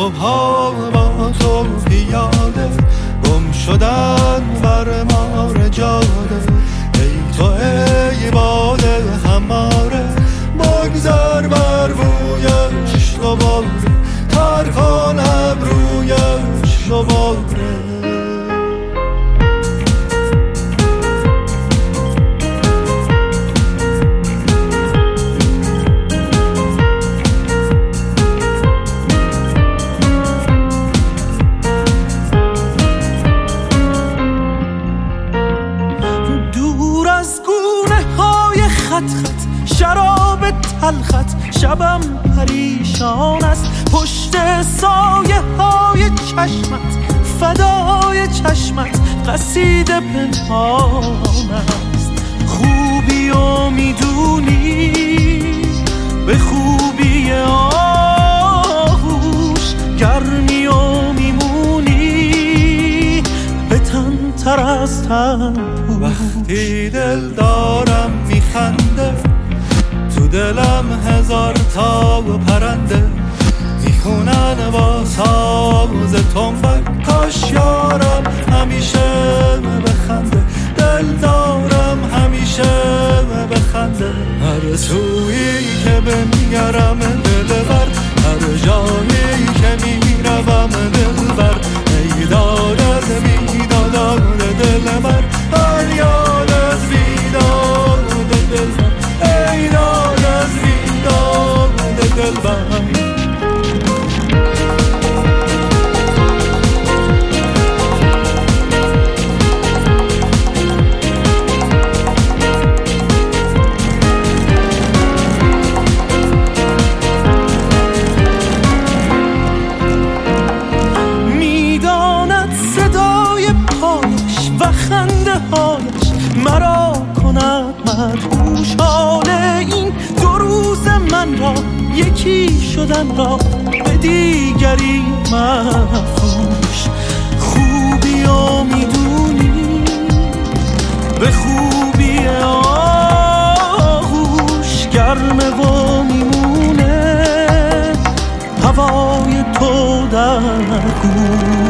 و پا با تو پیاده گم شدن بر مار جاده. ای تو ای باده هماره بگذر بر رویش دوباره تر کن ابرویش دوباره. شراب تلخت شبم پریشان است پشت سایه های چشمت فدای چشمت قصیده پنهان است. خوبی و میدونی به خوبی آغوش گرمی و میمونی به تن تر از تن. وقتی دل دارم میخنده تو دلم هزار تا و پرنده میخونن با ساز تنبک. کاش یارم همیشه بخنده دل دارم همیشه بخنده. هر سویی که بنگرم دلبر هر جایی که میروم دلبر. ای داد از بیداد دلبر فریاد از بیداد دلبر. ای داد از بیداد دلبر. مرا کند مدهوش حال این دو روز من را یکی شدن را به دیگری مفروش. خوبی و میدونی به خوبی آغوش گرمه و میمونه هوای تو در گوش.